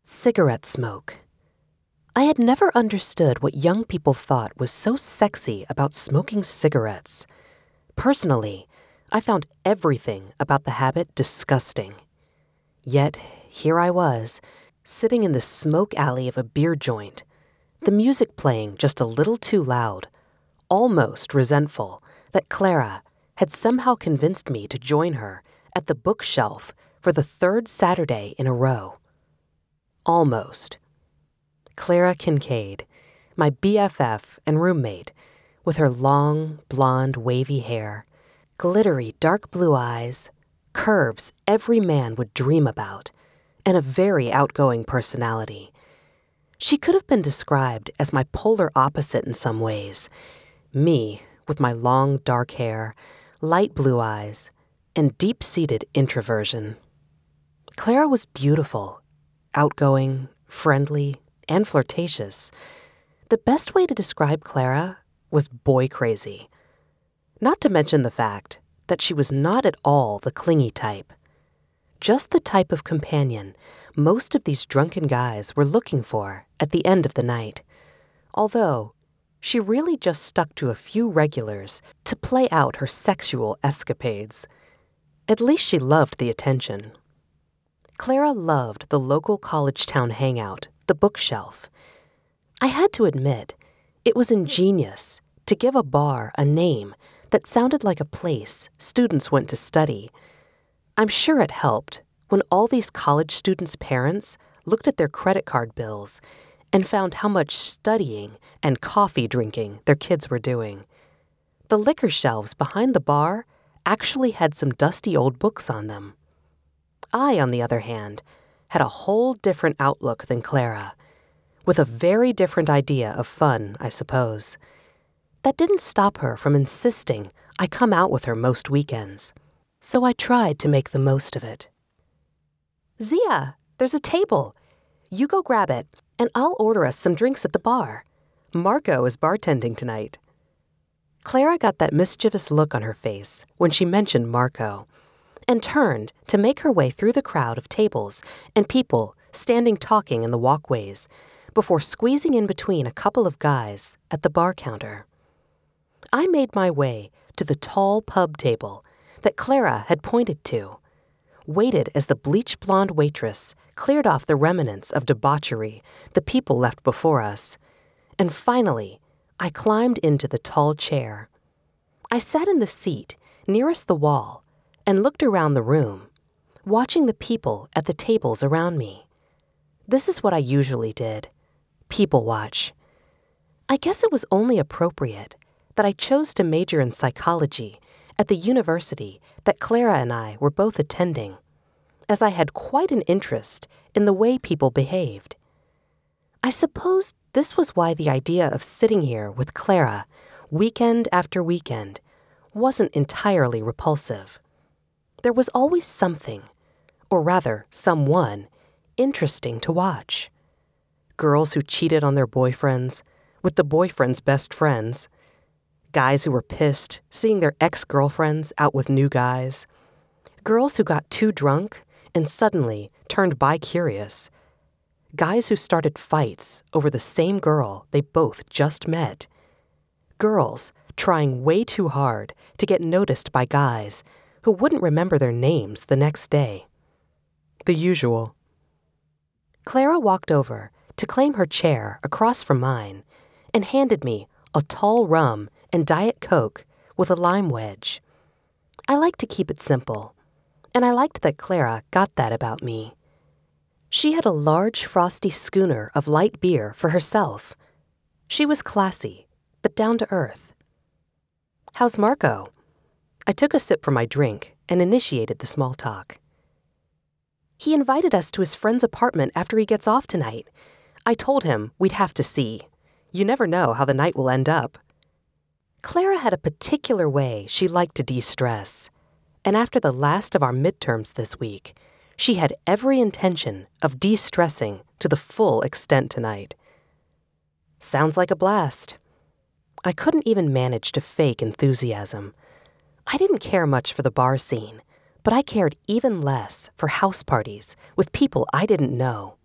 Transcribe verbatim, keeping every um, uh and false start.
Cigarette smoke. I had never understood what young people thought was so sexy about smoking cigarettes. Personally, I found everything about the habit disgusting. Yet, here I was, sitting in the smoke alley of a beer joint, the music playing just a little too loud, almost resentful that Clara had somehow convinced me to join her at the bookshelf for the third Saturday in a row. Almost. Clara Kincaid, my B F F and roommate, with her long, blonde, wavy hair, glittery dark blue eyes, curves every man would dream about, and a very outgoing personality. She could have been described as my polar opposite in some ways. Me, with my long, dark hair, light blue eyes, and deep-seated introversion. Clara was beautiful, outgoing, friendly, and flirtatious. The best way to describe Clara was boy crazy. Not to mention the fact that she was not at all the clingy type. Just the type of companion most of these drunken guys were looking for at the end of the night. Although, she really just stuck to a few regulars to play out her sexual escapades. At least she loved the attention. Clara loved the local college town hangout, the bookshelf. I had to admit, it was ingenious to give a bar a name that sounded like a place students went to study. I'm sure it helped when all these college students' parents looked at their credit card bills and found how much studying and coffee drinking their kids were doing. The liquor shelves behind the bar actually had some dusty old books on them. I, on the other hand, had a whole different outlook than Clara, with a very different idea of fun, I suppose. That didn't stop her from insisting I come out with her most weekends, so I tried to make the most of it. Zia, there's a table. You go grab it, and I'll order us some drinks at the bar. Marco is bartending tonight. Clara got that mischievous look on her face when she mentioned Marco, and turned to make her way through the crowd of tables and people standing talking in the walkways before squeezing in between a couple of guys at the bar counter. I made my way to the tall pub table that Clara had pointed to, waited as the bleach-blonde waitress cleared off the remnants of debauchery the people left before us, and finally, I climbed into the tall chair. I sat in the seat nearest the wall and looked around the room, watching the people at the tables around me. This is what I usually did, people watch. I guess it was only appropriate that I chose to major in psychology at the university that Clara and I were both attending, as I had quite an interest in the way people behaved. I suppose this was why the idea of sitting here with Clara, weekend after weekend, wasn't entirely repulsive. There was always something, or rather someone, interesting to watch. Girls who cheated on their boyfriends with the boyfriend's best friends. Guys who were pissed seeing their ex-girlfriends out with new guys. Girls who got too drunk and suddenly turned bi-curious. Guys who started fights over the same girl they both just met. Girls trying way too hard to get noticed by guys who wouldn't remember their names the next day. The usual. Clara walked over to claim her chair across from mine and handed me a tall rum and Diet Coke with a lime wedge. I like to keep it simple, and I liked that Clara got that about me. She had a large frosty schooner of light beer for herself. She was classy, but down to earth. How's Marco? I took a sip from my drink and initiated the small talk. He invited us to his friend's apartment after he gets off tonight. I told him we'd have to see. You never know how the night will end up. Clara had a particular way she liked to de-stress, and after the last of our midterms this week, she had every intention of de-stressing to the full extent tonight. Sounds like a blast. I couldn't even manage to fake enthusiasm. I didn't care much for the bar scene, but I cared even less for house parties with people I didn't know